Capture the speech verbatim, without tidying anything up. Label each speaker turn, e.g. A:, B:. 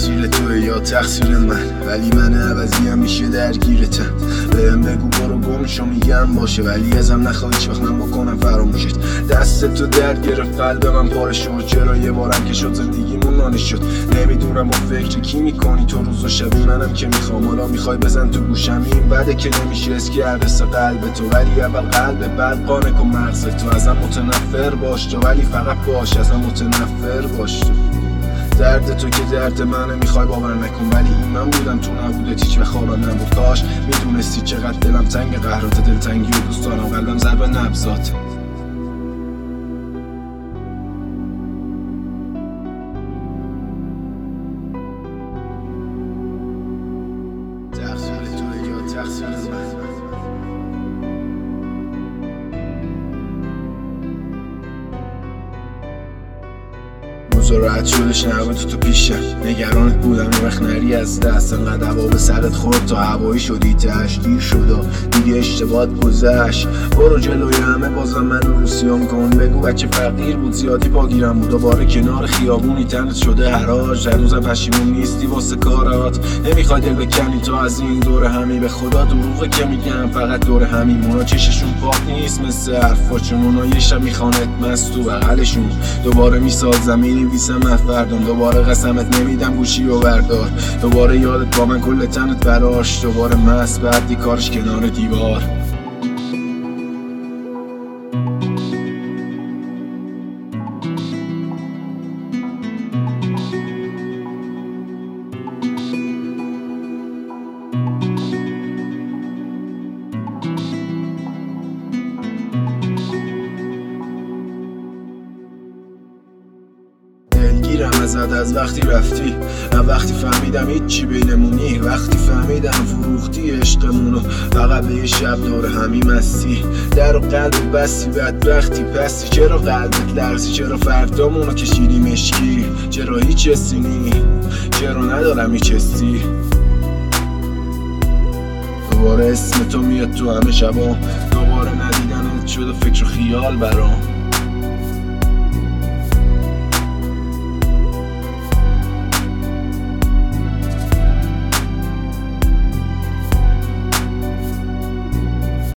A: تقصیر توه یا تقصیر من، ولی من عوضی هم میشه درگیرتم. بهم بگو برو گم شو میگم باشه، ولی ازم نخواه هیچ وقت من بکنم فراموشت. دست تو درد گرفت قلب من پاره شد، چرا یه بارم که شد زندگیمون نانه شد. نمیدونم با فکر کی میکنی تو روز و شبی، منم که میخوام حالا میخوای بزن تو گوشم. این بده که نمیشه اسکی عرص قلب تو، ولی اول قلب بعد قانه کن مغز تو. ازم متنفر باش تو، ولی فقط باش ازم متنفر باش تو. درد تو که درد منه میخوای باور نکن، ولی این من بودم تو نبودت هیچ وقت حالا نبود. کاش میدونستی چقدر دلم تنگ قهرات دلتنگی و دوست دارم قلبم ضرب نبضات. تقصیر تو یا تقصیر من. راحت شدش نبود تو پیشم، نگرانت بودم یه وقت نری از دست. انقدر هوا به سرت خورد تا هوایی شدی تش، دیر شد دیگه اشتباهت گذشت. برو جلوی همه بازم منو روسیان کن، بگو بچه فقیر بود زیادی پاگیرم بود. دوباره کنار خیابونی تنت شده حراج، هنوزم پشیمون نیستی واسه کارات. نمیخوای دل بکنی تو از این دور همی، به خدا دروغه که میگم فقط دور همی. مونا چششون پاک نیست مثل حرفاشون، اونا یه شب میخوانت مست تو بغلشون. دوباره میسازم مینویسم مفردم، دوباره قسمت نمیدم گوشی و بردار. دوباره یادت با من کل تنت براش، دوباره مست بعدی کارش کنار دیوار. دلگیرم ازت از وقتی رفتی، من وقتی فهمیدم هیچی بینمونی. وقتی فهمیدم فروختی عشقمونو فقط به یه شب دور همی مستی. در و قلب بستی بدبختی پستی، چرا قلبت لرزی؟ چرا فردامونو کشیدی مشکی؟ چرا هیچ حسی نی؟ چرا ندارم هیچ حسی؟ دوباره اسم تو میاد تو همه شبا، دوباره ندیدنت شد و فکر و خیال برام.